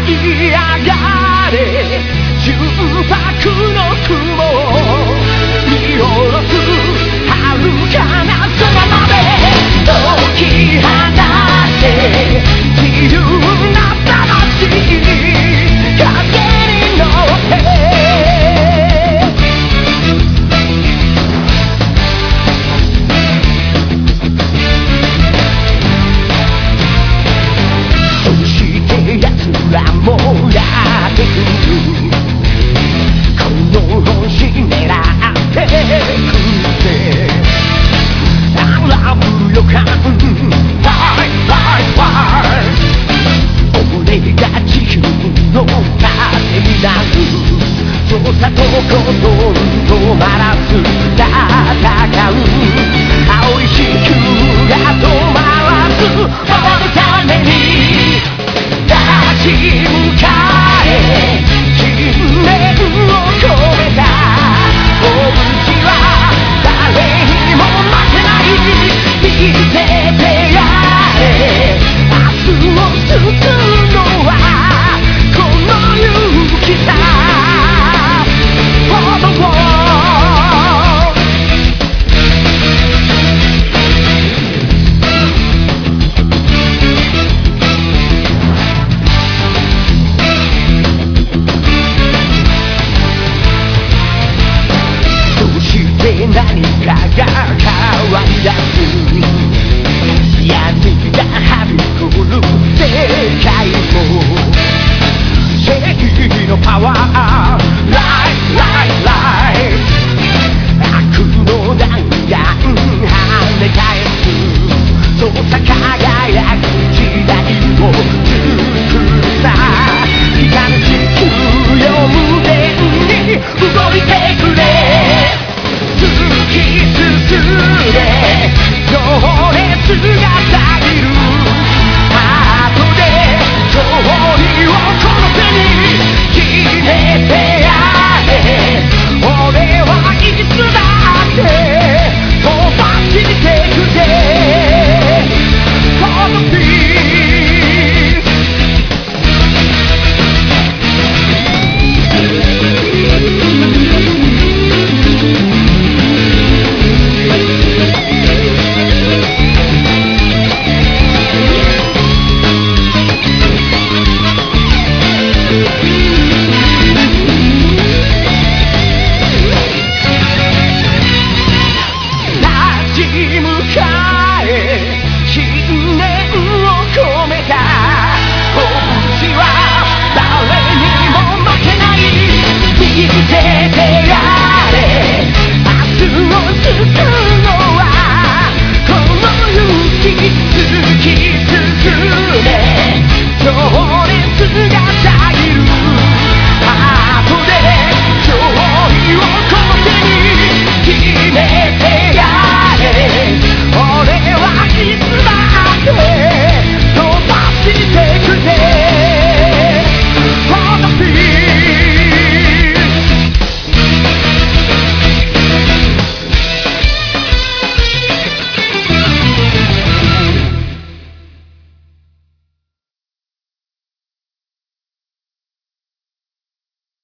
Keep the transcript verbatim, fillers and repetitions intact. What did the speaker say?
い上がれ純白の雲を見下ろす遥かな空まで解き放て自由な魂風に乗ってもやってくるこの星狙ってくぜ荒ぶる予感 Fly fly fly 俺が地球の盾になる操作とことん止まらず戦う青い地球が止まらず守るために立ち向かえ信念を込めた本気は誰にも負けない見せてやれ明日を救うのはこの勇気さ For the world何かが変わり出す闇がはびこる世界も正義のパワー Light Light Light 悪の弾丸跳ね返すそうさ輝く